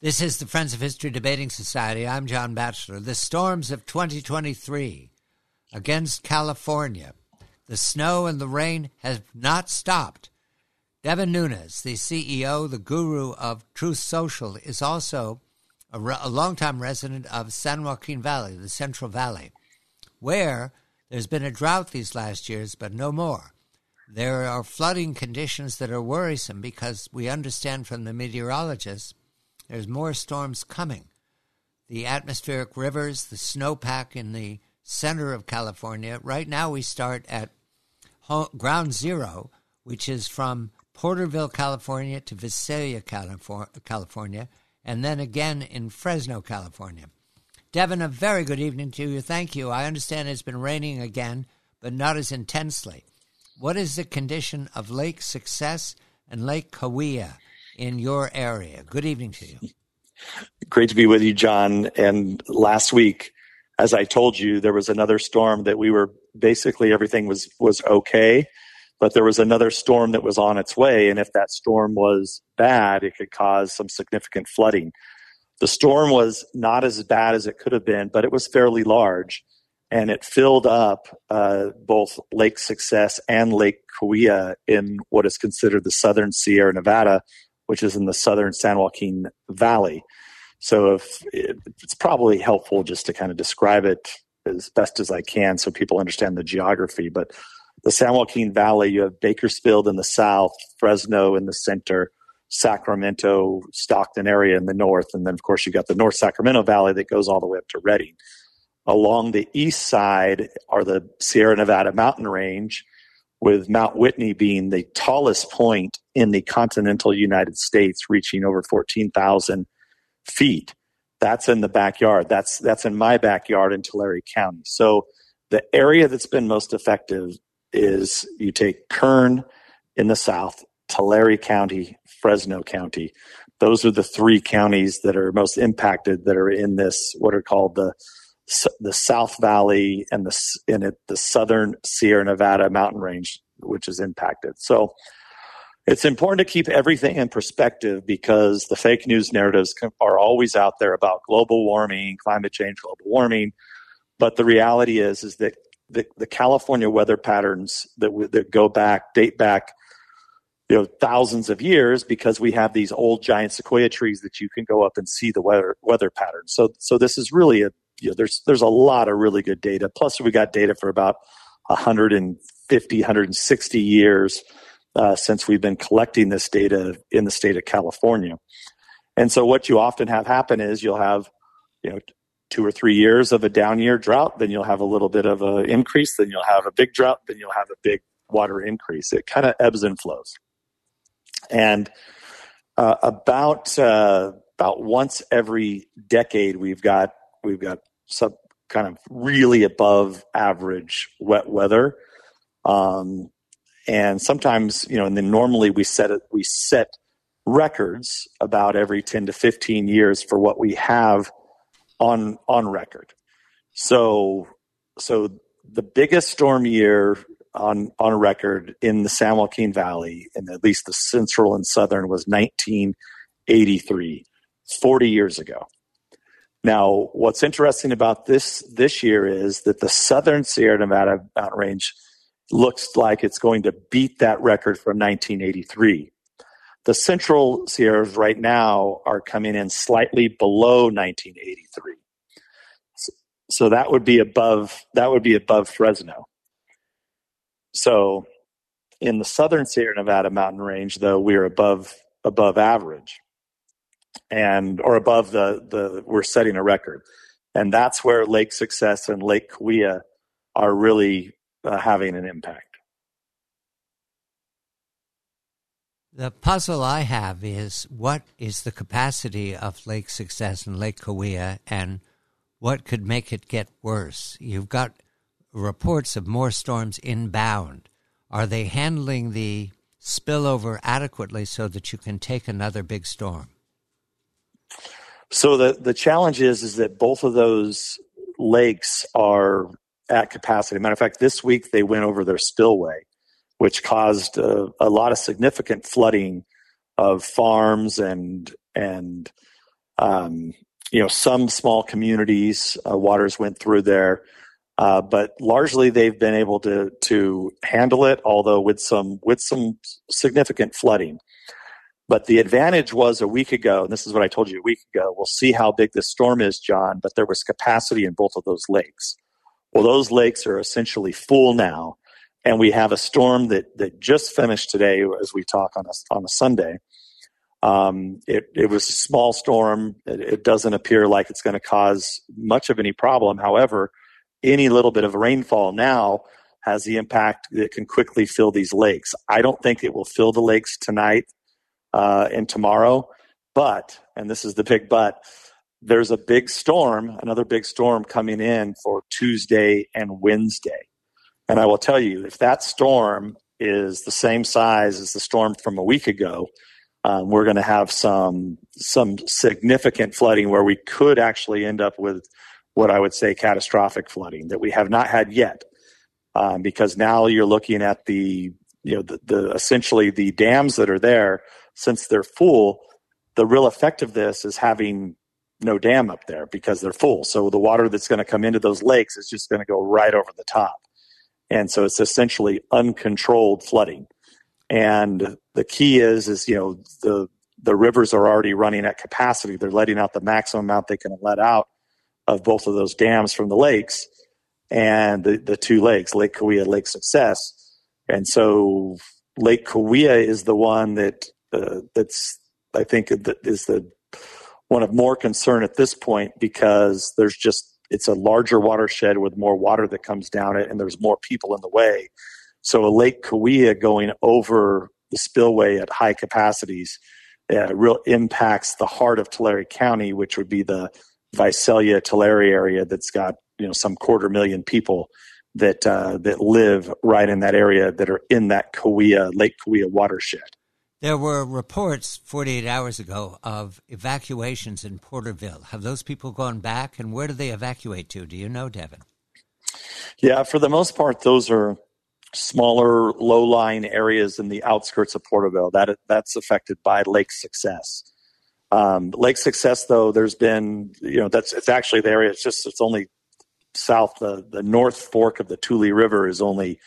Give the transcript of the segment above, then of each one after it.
This is the Friends of History Debating Society. I'm John Batchelor. The storms of 2023 against California. The snow and the rain have not stopped. Devin Nunes, the CEO, the guru of Truth Social, is also a longtime resident of San Joaquin Valley, the Central Valley, where there's been a drought these last years, but no more. There are flooding conditions that are worrisome because we understand from the meteorologists there's more storms coming. The atmospheric rivers, the snowpack in the center of California. Right now we start at ground zero, which is from Porterville, California to Visalia, California, and then again in Fresno, California. Devin, a very good evening to you. Thank you. I understand it's been raining again, but not as intensely. What is the condition of Lake Success and Lake Cahuilla in your area? Good evening to you. Great to be with you, John. And last week, as I told you, there was another storm that we were basically everything was okay, but there was another storm that was on its way. And if that storm was bad, it could cause some significant flooding. The storm was not as bad as it could have been, but it was fairly large. And it filled up both Lake Success and Lake Cahuilla in what is considered the southern Sierra Nevada, which is in the southern San Joaquin Valley. So it's probably helpful just to kind of describe it as best as I can so people understand the geography. But the San Joaquin Valley, you have Bakersfield in the south, Fresno in the center, Sacramento, Stockton area in the north, and then, of course, you got the North Sacramento Valley that goes all the way up to Redding. Along the east side are the Sierra Nevada mountain range, with Mount Whitney being the tallest point in the continental United States, reaching over 14,000 feet. That's in the backyard. That's in my backyard in Tulare County. So the area that's been most effective is you take Kern in the south, Tulare County, Fresno County. Those are the three counties that are most impacted that are in this, what are called the South Valley and the southern Sierra Nevada mountain range, which is impacted. So it's important to keep everything in perspective because the fake news narratives are always out there about global warming, climate change, global warming. But the reality is that the California weather patterns that date back, thousands of years, because we have these old giant sequoia trees that you can go up and see the weather patterns. So this is really there's a lot of really good data. Plus, we got data for about 150, 160 years since we've been collecting this data in the state of California. And so what you often have happen is you'll have, 2 or 3 years of a down year drought, then you'll have a little bit of an increase, then you'll have a big drought, then you'll have a big water increase. It kind of ebbs and flows. And about once every decade, we've got some kind of really above average wet weather. And sometimes, and then normally we set records about every 10 to 15 years for what we have on record. So the biggest storm year on record in the San Joaquin Valley, and at least the central and southern, was 1983, 40 years ago. Now, what's interesting about this year is that the southern Sierra Nevada mountain range looks like it's going to beat that record from 1983. The central Sierras right now are coming in slightly below 1983. So that would be above Fresno. So in the southern Sierra Nevada mountain range, though, we're above average. Or above we're setting a record. And that's where Lake Success and Lake Cahuilla are really having an impact. The puzzle I have is what is the capacity of Lake Success and Lake Cahuilla, and what could make it get worse? You've got reports of more storms inbound. Are they handling the spillover adequately so that you can take another big storm? So the challenge is that both of those lakes are at capacity. Matter of fact, this week they went over their spillway, which caused a lot of significant flooding of farms and Some small communities, waters went through there, but largely they've been able to handle it, although with some significant flooding. But the advantage was a week ago, and this is what I told you a week ago, we'll see how big this storm is, John, but there was capacity in both of those lakes. Well, those lakes are essentially full now, and we have a storm that just finished today as we talk on a Sunday. It was a small storm. It doesn't appear like it's going to cause much of any problem. However, any little bit of rainfall now has the impact that can quickly fill these lakes. I don't think it will fill the lakes tonight and tomorrow, but, and this is the big but, there's a big storm, another big storm coming in for Tuesday and Wednesday. And I will tell you, if that storm is the same size as the storm from a week ago, we're going to have some significant flooding where we could actually end up with what I would say catastrophic flooding that we have not had yet, because now you're looking at the essentially the dams that are there. Since they're full, the real effect of this is having no dam up there because they're full. So the water that's going to come into those lakes is just going to go right over the top, and so it's essentially uncontrolled flooding. And the key is the rivers are already running at capacity. They're letting out the maximum amount they can let out of both of those dams from the lakes and the two lakes, Lake Cahuilla, Lake Success. And so Lake Cahuilla is the one that's I think that is the one of more concern at this point, because it's a larger watershed with more water that comes down it, and there's more people in the way. So a Lake Cahuilla going over the spillway at high capacities real impacts the heart of Tulare County, which would be the Visalia, Tulare area that's got some 250,000 people that live right in that area that are in that Lake Cahuilla watershed. There were reports 48 hours ago of evacuations in Porterville. Have those people gone back, and where do they evacuate to? Do you know, Devin? Yeah, for the most part, those are smaller, low-lying areas in the outskirts of Porterville. That's affected by Lake Success. Lake Success, though, there's been, it's actually the area. It's only south. The North Fork of the Tule River is only,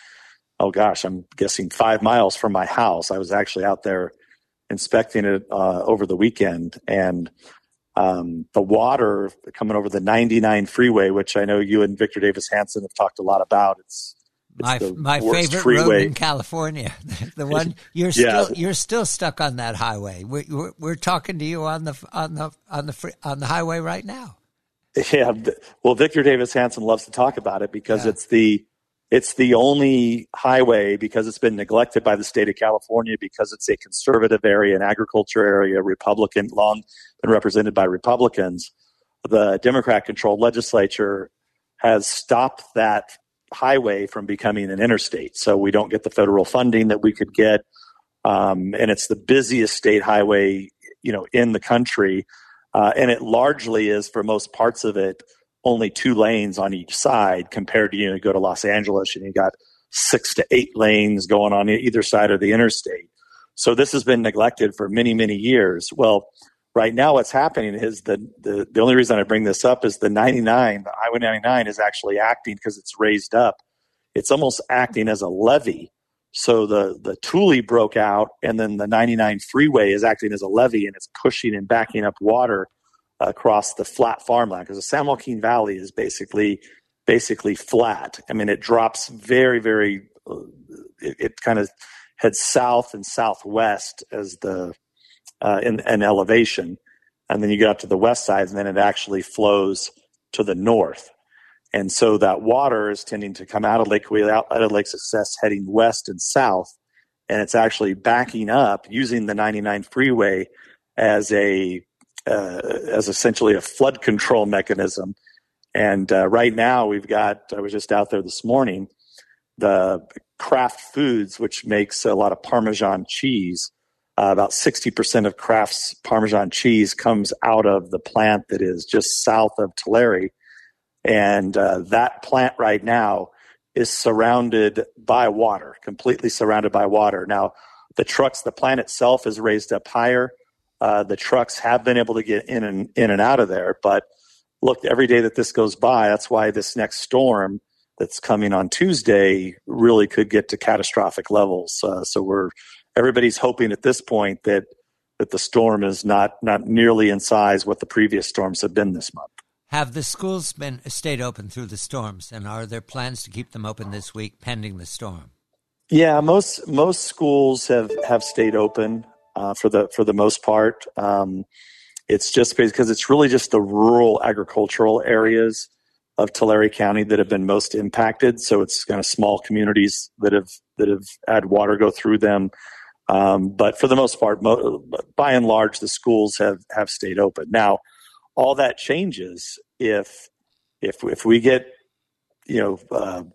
I'm guessing 5 miles from my house. I was actually out there inspecting it over the weekend, and the water coming over the 99 freeway, which I know you and Victor Davis Hanson have talked a lot about. It's my favorite freeway road in California. The one you're still stuck on that highway. We're talking to you on the highway right now. Yeah, well, Victor Davis Hanson loves to talk about it because it's the only highway, because it's been neglected by the state of California, because it's a conservative area, an agriculture area, Republican, long been represented by Republicans. The Democrat-controlled legislature has stopped that highway from becoming an interstate, so we don't get the federal funding that we could get, and it's the busiest state highway in the country, and it largely is, for most parts of it, only 2 lanes on each side, compared to you go to Los Angeles and you got 6 to 8 lanes going on either side of the interstate. So this has been neglected for many, many years. Well, right now what's happening is the only reason I bring this up is the Highway 99 is actually acting, because it's raised up. It's almost acting as a levee. So the Tule broke out, and then the 99 freeway is acting as a levee, and it's pushing and backing up water across the flat farmland, because the San Joaquin Valley is basically flat. I mean, it drops very, very, it kind of heads south and southwest as in elevation. And then you get up to the west side, and then it actually flows to the north. And so that water is tending to come out of Lake Cahuilla, out of Lake Success, heading west and south. And it's actually backing up using the 99 freeway as essentially a flood control mechanism. And right now I was just out there this morning, the Kraft Foods, which makes a lot of Parmesan cheese, about 60% of Kraft's Parmesan cheese comes out of the plant that is just south of Tulare. And that plant right now is surrounded by water, completely surrounded by water. Now, the plant itself is raised up higher, The trucks have been able to get in and out of there. But look, every day that this goes by, that's why this next storm that's coming on Tuesday really could get to catastrophic levels. So everybody's hoping at this point that the storm is not nearly in size what the previous storms have been this month. Have the schools stayed open through the storms, and are there plans to keep them open this week pending the storm? Yeah, most schools have stayed open for the most part. It's just because it's really just the rural agricultural areas of Tulare County that have been most impacted. So it's kind of small communities that have had water go through them. But for the most part, by and large, the schools have stayed open. Now, all that changes if we get an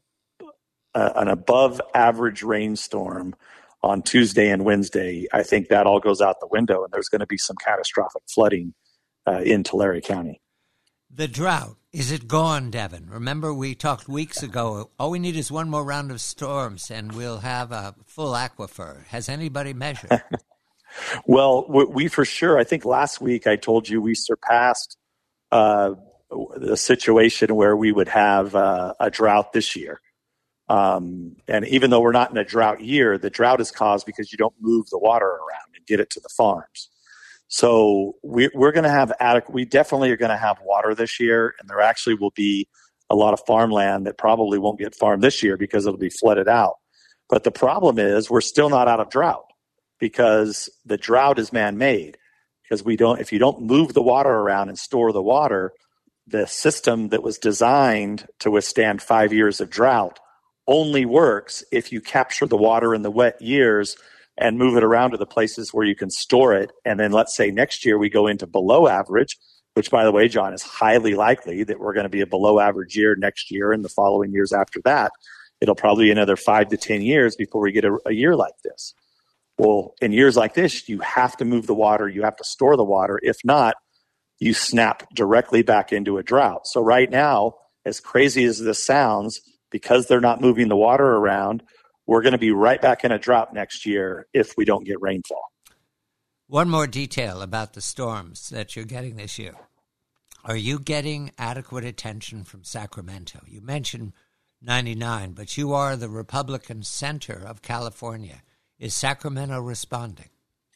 above average rainstorm on Tuesday and Wednesday. I think that all goes out the window, and there's going to be some catastrophic flooding in Tulare County. The drought, is it gone, Devin? Remember, we talked weeks ago, all we need is one more round of storms and we'll have a full aquifer. Has anybody measured? Well, we for sure, I think last week I told you we surpassed the situation where we would have a drought this year. And even though we're not in a drought year, the drought is caused because you don't move the water around and get it to the farms. So we're going to have we definitely are going to have water this year, and there actually will be a lot of farmland that probably won't get farmed this year because it'll be flooded out. But the problem is we're still not out of drought because the drought is man-made. Because if you don't move the water around and store the water, the system that was designed to withstand 5 years of drought only works if you capture the water in the wet years and move it around to the places where you can store it. And then let's say next year we go into below average, which, by the way, John, is highly likely that we're going to be a below average year next year and the following years after that. It'll probably be another 5 to 10 years before we get a year like this. Well, in years like this, you have to move the water. You have to store the water. If not, you snap directly back into a drought. So right now, as crazy as this sounds, because they're not moving the water around, we're going to be right back in a drought next year if we don't get rainfall. One more detail about the storms that you're getting this year. Are you getting adequate attention from Sacramento? You mentioned 99, but you are the Republican center of California. Is Sacramento responding?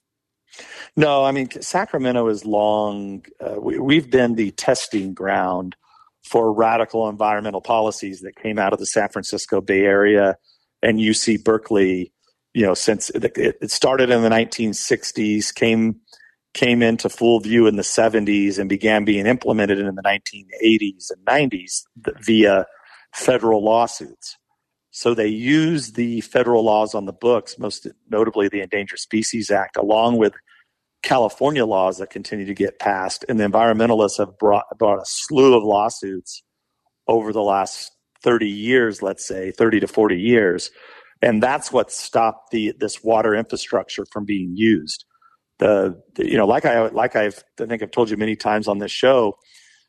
No, I mean, Sacramento is long. We've been the testing ground for radical environmental policies that came out of the San Francisco Bay Area and UC Berkeley, since it started in the 1960s, came into full view in the 70s and began being implemented in the 1980s and 90s via federal lawsuits. So they used the federal laws on the books, most notably the Endangered Species Act, along with California laws that continue to get passed. And the environmentalists have brought a slew of lawsuits over the last 30 years, let's say 30 to 40 years. And that's what stopped this water infrastructure from being used. I think I've told you many times on this show,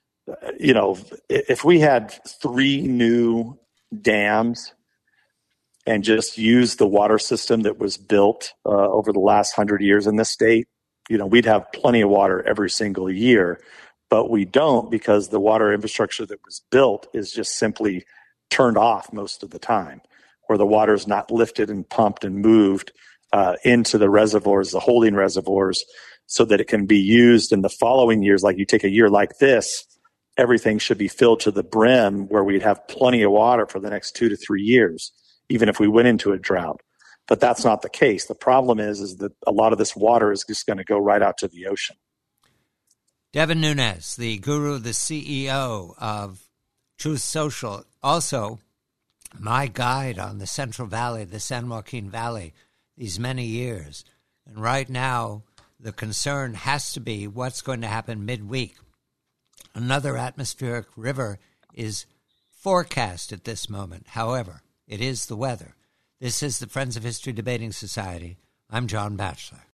if we had 3 new dams and just use the water system that was built over the last 100 years in this state, we'd have plenty of water every single year. But we don't, because the water infrastructure that was built is just simply turned off most of the time, where the water is not lifted and pumped and moved into the reservoirs, the holding reservoirs, so that it can be used in the following years. Like you take a year like this, everything should be filled to the brim where we'd have plenty of water for the next 2 to 3 years, even if we went into a drought. But that's not the case. The problem is that a lot of this water is just going to go right out to the ocean. Devin Nunes, the guru, the CEO of Truth Social, also my guide on the Central Valley, the San Joaquin Valley, these many years. And right now, the concern has to be what's going to happen midweek. Another atmospheric river is forecast at this moment. However, it is the weather. This is the Friends of History Debating Society. I'm John Batchelor.